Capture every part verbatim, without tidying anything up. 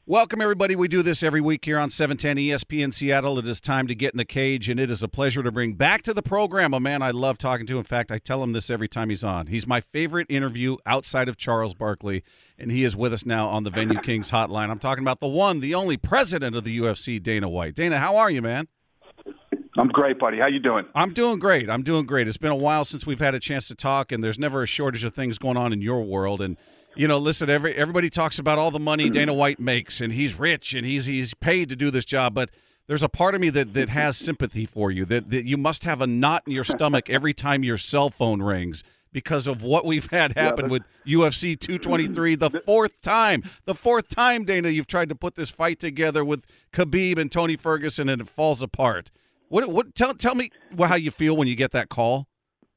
Welcome, everybody. We do this every week here on seven ten E S P N Seattle. It is time to get in the cage, and it is a pleasure to bring back to the program a man I love talking to. In fact, I tell him this every time he's on. He's my favorite interview outside of Charles Barkley, and he is with us now on the Venue Kings hotline. I'm talking about the one, the only president of the U F C, Dana White. Dana, how are you, man? I'm great, buddy. How you doing? I'm doing great. I'm doing great. It's been a while since we've had a chance to talk, and there's never a shortage of things going on in your world. And you know, listen, every everybody talks about all the money Dana White makes, and he's rich, and he's he's paid to do this job. But there's a part of me that, that has sympathy for you, that, that you must have a knot in your stomach every time your cell phone rings because of what we've had happen yeah, with U F C two twenty-three, the fourth time. The fourth time, Dana, you've tried to put this fight together with Khabib and Tony Ferguson, and it falls apart. What? What? Tell tell me how you feel when you get that call.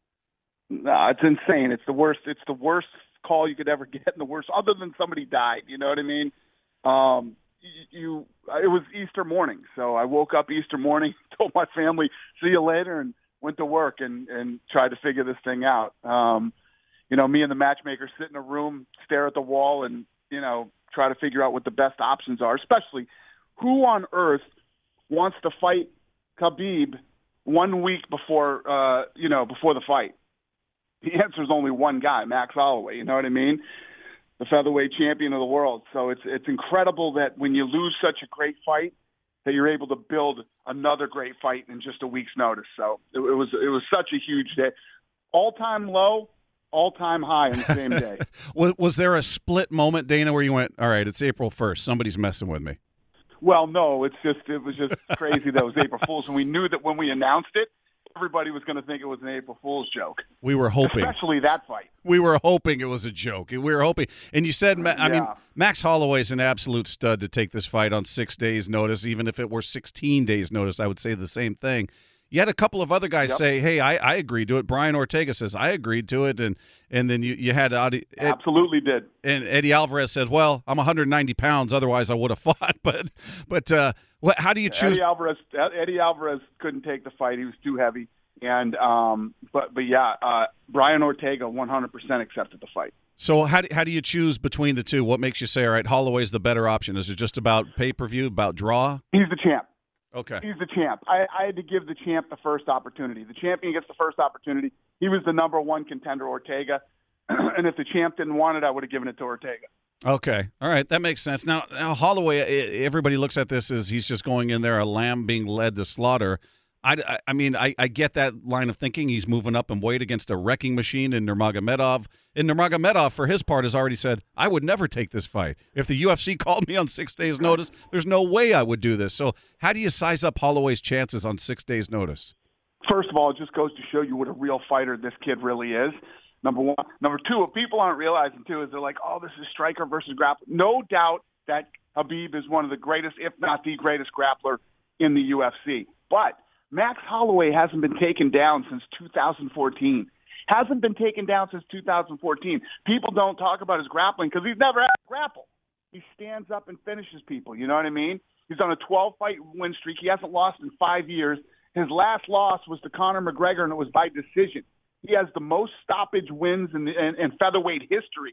No, it's insane. It's the worst. It's the worst call you could ever get, in the worst, other than somebody died. You know what I mean? Um, you, you, it was Easter morning, so I woke up Easter morning, told my family, "See you later," and went to work and and tried to figure this thing out. Um, you know, me and the matchmaker sit in a room, stare at the wall, and you know, try to figure out what the best options are. Especially, who on earth wants to fight Khabib one week before uh, you know before the fight? The answer is only one guy, Max Holloway. You know what I mean? The featherweight champion of the world. So it's it's incredible that when you lose such a great fight, that you're able to build another great fight in just a week's notice. So it, it was it was such a huge day, all time low, all time high in the same day. was was there a split moment, Dana, where you went, "All right, it's April first, somebody's messing with me"? Well, no, it's just it was just crazy that it was April Fool's, and we knew that when we announced it, everybody was going to think it was an April Fool's joke. We were hoping. Especially that fight. We were hoping it was a joke. We were hoping. And you said, I yeah. mean, Max Holloway is an absolute stud to take this fight on six days' notice. Even if it were sixteen days' notice, I would say the same thing. You had a couple of other guys yep. say, hey, I, I agreed to it. Brian Ortega says, I agreed to it. And and then you, you had Adi, Ed, Absolutely did. And Eddie Alvarez said, well, I'm one hundred ninety pounds. Otherwise, I would have fought. But, but uh, what, how do you choose? Eddie Alvarez, Eddie Alvarez couldn't take the fight. He was too heavy. And um, but but yeah, uh, Brian Ortega one hundred percent accepted the fight. So how do, how do you choose between the two? What makes you say, all right, Holloway's the better option? Is it just about pay-per-view, about draw? He's the champ. Okay. He's the champ. I, I had to give the champ the first opportunity. The champion gets the first opportunity. He was the number one contender, Ortega. And if the champ didn't want it, I would have given it to Ortega. Okay. All right. That makes sense. Now, now Holloway, everybody looks at this as he's just going in there, a lamb being led to slaughter. I, I mean, I, I get that line of thinking. He's moving up in weight against a wrecking machine in Nurmagomedov. And Nurmagomedov, for his part, has already said, I would never take this fight. If the U F C called me on six days' notice, there's no way I would do this. So how do you size up Holloway's chances on six days' notice? First of all, it just goes to show you what a real fighter this kid really is, number one. Number two, what people aren't realizing, too, is they're like, oh, this is striker versus grappler. No doubt that Khabib is one of the greatest, if not the greatest grappler in the U F C. But Max Holloway hasn't been taken down since two thousand fourteen. Hasn't been taken down since two thousand fourteen. People don't talk about his grappling because he's never had to grapple. He stands up and finishes people. You know what I mean? He's on a twelve-fight win streak. He hasn't lost in five years. His last loss was to Conor McGregor, and it was by decision. He has the most stoppage wins in, the, in, in featherweight history.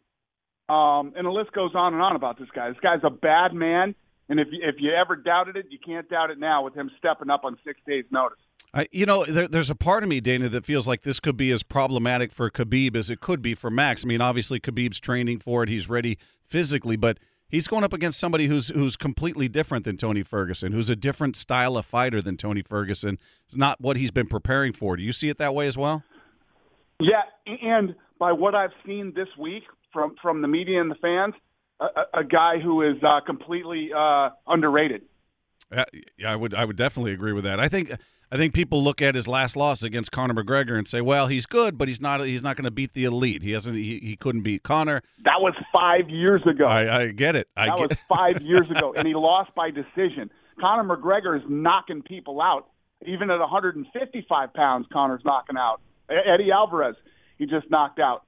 Um, and the list goes on and on about this guy. This guy's a bad man. And if you, if you ever doubted it, you can't doubt it now with him stepping up on six days' notice. I, you know, there, there's a part of me, Dana, that feels like this could be as problematic for Khabib as it could be for Max. I mean, obviously, Khabib's training for it. He's ready physically, but he's going up against somebody who's who's completely different than Tony Ferguson, who's a different style of fighter than Tony Ferguson. It's not what he's been preparing for. Do you see it that way as well? Yeah, and by what I've seen this week from, from the media and the fans, A, a guy who is uh, completely uh, underrated. Yeah, I would I would definitely agree with that. I think I think people look at his last loss against Conor McGregor and say, well, he's good, but he's not he's not going to beat the elite. He hasn't he, he couldn't beat Conor. That was five years ago. I, I get it. I that get was five years ago, and he lost by decision. Conor McGregor is knocking people out. Even at one hundred fifty-five pounds, Conor's knocking out. Eddie Alvarez, he just knocked out.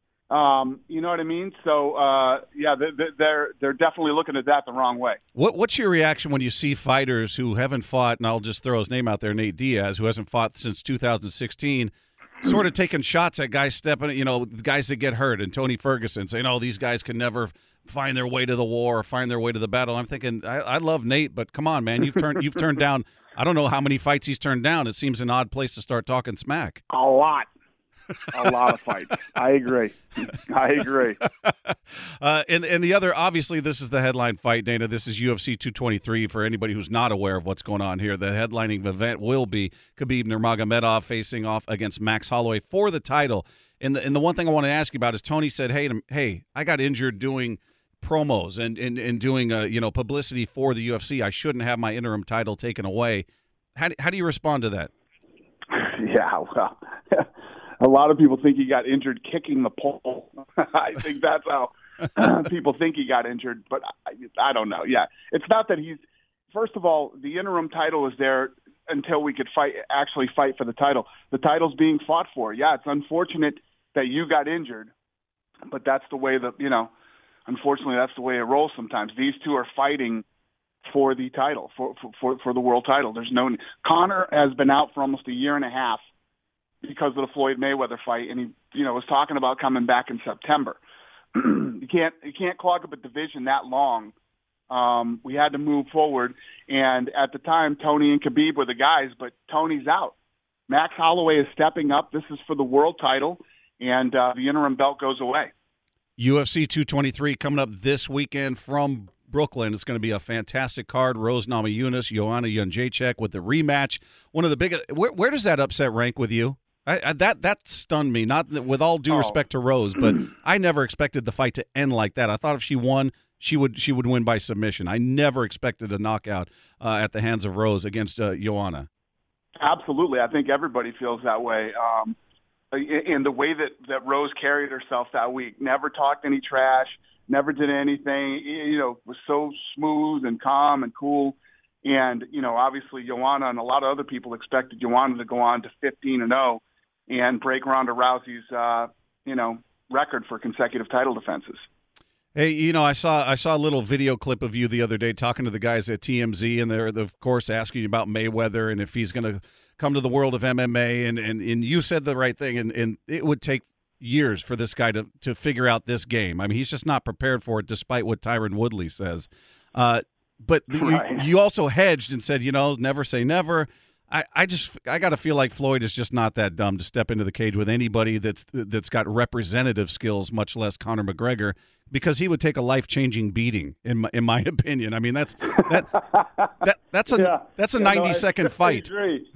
Um, you know what I mean? So, uh, yeah, they're they're definitely looking at that the wrong way. What What's your reaction when you see fighters who haven't fought, and I'll just throw his name out there, Nate Diaz, who hasn't fought since two thousand sixteen, sort of taking shots at guys stepping, you know, guys that get hurt, and Tony Ferguson saying, "Oh, these guys can never find their way to the war or find their way to the battle." I'm thinking, I, I love Nate, but come on, man, you've turned you've turned down. I don't know how many fights he's turned down. It seems an odd place to start talking smack. A lot. A lot of fights. I agree. I agree. Uh, and and the other, obviously, this is the headline fight, Dana. This is U F C two twenty-three. For anybody who's not aware of what's going on here, the headlining event will be Khabib Nurmagomedov facing off against Max Holloway for the title. And the and the one thing I want to ask you about is Tony said, "Hey, hey, I got injured doing promos and and, and doing uh, you know publicity for the U F C. I shouldn't have my interim title taken away." How do, how do you respond to that? Yeah, well. A lot of people think he got injured kicking the pole. I think that's how people think he got injured, but I, I don't know. Yeah, it's not that he's. First of all, the interim title is there until we could fight, actually fight for the title. The title's being fought for. Yeah, it's unfortunate that you got injured, but that's the way that you know. Unfortunately, that's the way it rolls sometimes. These two are fighting for the title, for for for the world title. There's no. Conor has been out for almost a year and a half because of the Floyd Mayweather fight, and he, you know, was talking about coming back in September. you can't you can't clog up a division that long. Um, we had to move forward, and at the time, Tony and Khabib were the guys, but Tony's out. Max Holloway is stepping up. This is for the world title, and uh, the interim belt goes away. U F C two twenty-three coming up this weekend from Brooklyn. It's going to be a fantastic card. Rose Namajunas, Joanna Jędrzejczyk with the rematch. One of the biggest. Where, where does that upset rank with you? I, I, that that stunned me. Not that, with all due oh. respect to Rose, but I never expected the fight to end like that. I thought if she won, she would she would win by submission. I never expected a knockout uh, at the hands of Rose against uh, Joanna. Absolutely, I think everybody feels that way. Um, in the way that, that Rose carried herself that week, never talked any trash, never did anything. You know, was so smooth and calm and cool. And you know, obviously, Joanna and a lot of other people expected Joanna to go on to fifteen and zero. And break Ronda Rousey's, uh, you know, record for consecutive title defenses. Hey, you know, I saw I saw a little video clip of you the other day talking to the guys at T M Z, and they're, of course, asking you about Mayweather and if he's going to come to the world of M M A. And, and, and you said the right thing, and, and it would take years for this guy to, to figure out this game. I mean, he's just not prepared for it, despite what Tyron Woodley says. Uh, but right. you, you also hedged and said, you know, never say never. I, I just I got to feel like Floyd is just not that dumb to step into the cage with anybody that's that's got representative skills, much less Conor McGregor, because he would take a life changing beating. In my, in my opinion, I mean that's that that that's a yeah. that's a yeah, ninety no, second I, fight. I agree.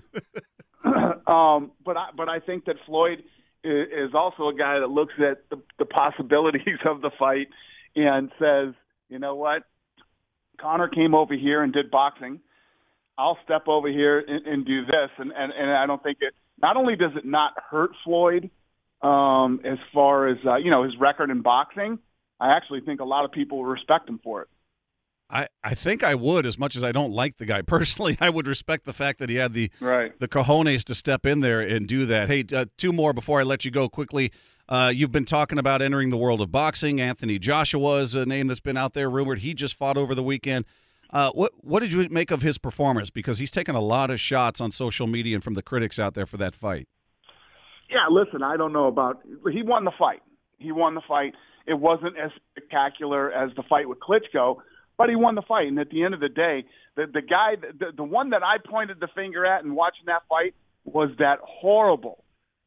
um, but I but I think that Floyd is, is also a guy that looks at the, the possibilities of the fight and says, you know what, Conor came over here and did boxing. I'll step over here and, and do this. And, and, and I don't think it – not only does it not hurt Floyd um, as far as, uh, you know, his record in boxing, I actually think a lot of people will respect him for it. I, I think I would, as much as I don't like the guy personally. I would respect the fact that he had the right. the cojones to step in there and do that. Hey, uh, two more before I let you go quickly. Uh, you've been talking about entering the world of boxing. Anthony Joshua is a name that's been out there rumored. He just fought over the weekend. Uh, what what did you make of his performance? Because he's taken a lot of shots on social media and from the critics out there for that fight. Yeah, listen, I don't know about – he won the fight. He won the fight. It wasn't as spectacular as the fight with Klitschko, but he won the fight. And at the end of the day, the, the guy – the, the one that I pointed the finger at in watching that fight was that horrible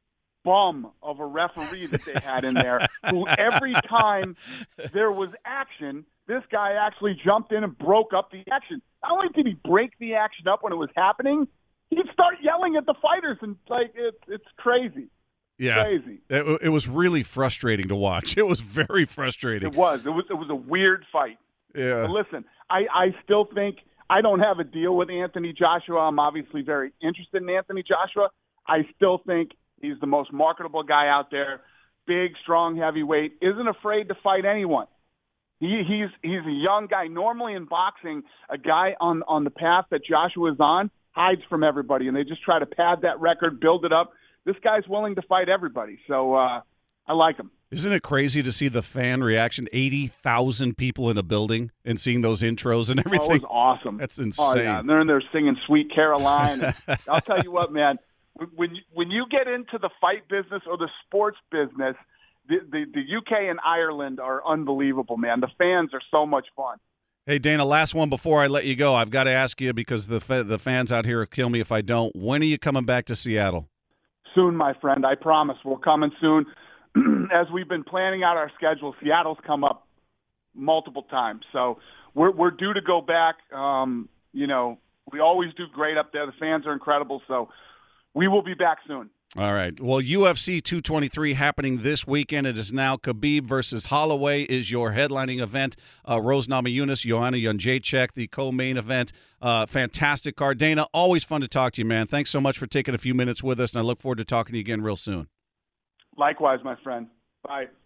bum of a referee that they had in there who every time there was action – this guy actually jumped in and broke up the action. Not only did he break the action up when it was happening, he'd start yelling at the fighters, and like it's it's crazy. Yeah, crazy. It, it was really frustrating to watch. It was very frustrating. It was. It was. It was a weird fight. Yeah. But listen, I I still think I don't have a deal with Anthony Joshua. I'm obviously very interested in Anthony Joshua. I still think he's the most marketable guy out there. Big, strong, heavyweight. Isn't afraid to fight anyone. He, he's he's a young guy. Normally in boxing, a guy on, on the path that Joshua is on hides from everybody, and they just try to pad that record, build it up. This guy's willing to fight everybody, so uh, I like him. Isn't it crazy to see the fan reaction? eighty thousand people in a building and seeing those intros and everything. Oh, it was awesome. That's insane. Oh, yeah. And they're in there singing Sweet Caroline. And I'll tell you what, man, when you, when you get into the fight business or the sports business, the, the, the U K and Ireland are unbelievable, man. The fans are so much fun. Hey, Dana, last one before I let you go. I've got to ask you because the fa- the fans out here will kill me if I don't. When are you coming back to Seattle? Soon, my friend. I promise. We're coming soon. As we've been planning out our schedule, Seattle's come up multiple times. So we're we're due to go back. Um, you know, we always do great up there. The fans are incredible. So we will be back soon. All right. Well, U F C two twenty-three happening this weekend. It is now Khabib versus Holloway is your headlining event. Uh, Rose Namajunas, Joanna Jędrzejczyk, the co-main event. Uh, fantastic card. Dana, always fun to talk to you, man. Thanks so much for taking a few minutes with us, and I look forward to talking to you again real soon. Likewise, my friend. Bye.